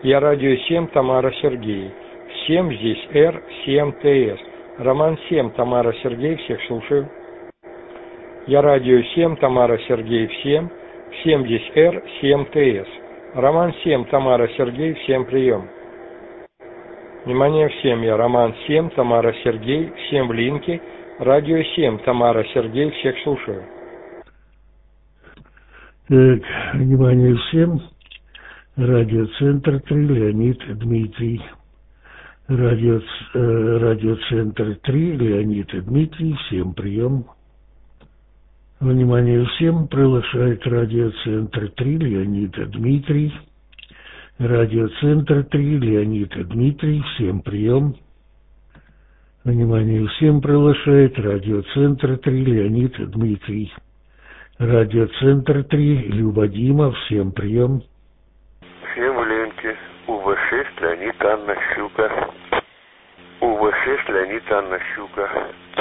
Я радио 7, Тамара Сергей. 7 здесь Р, 7 ТС. Роман 7, Тамара Сергей, всех слушаю. Я радио 7, Тамара Сергей, всем. 7 здесь Р, 7 ТС. Роман 7, Тамара Сергей, всем прием. Внимание всем, я Роман 7, Тамара Сергей, всем в линке. Радио 7, Тамара Сергей, всех слушаю. Так, внимание всем. Радиоцентр 3, Леонид Дмитрий. Радиоцентр 3, Леонид Дмитрий, всем прием. Внимание всем, приглашает радиоцентр 3, Леонид Дмитрий. Радиоцентр 3, Леонид Дмитрий, всем прием. Внимание всем, приглашает радиоцентр 3, Леонид Дмитрий. Радиоцентр 3, Люба Дима, всем прием. Всем в ленте. УВ-6, Леонид, Анна, Щука. УВ-6, Леонид, Анна, Щука.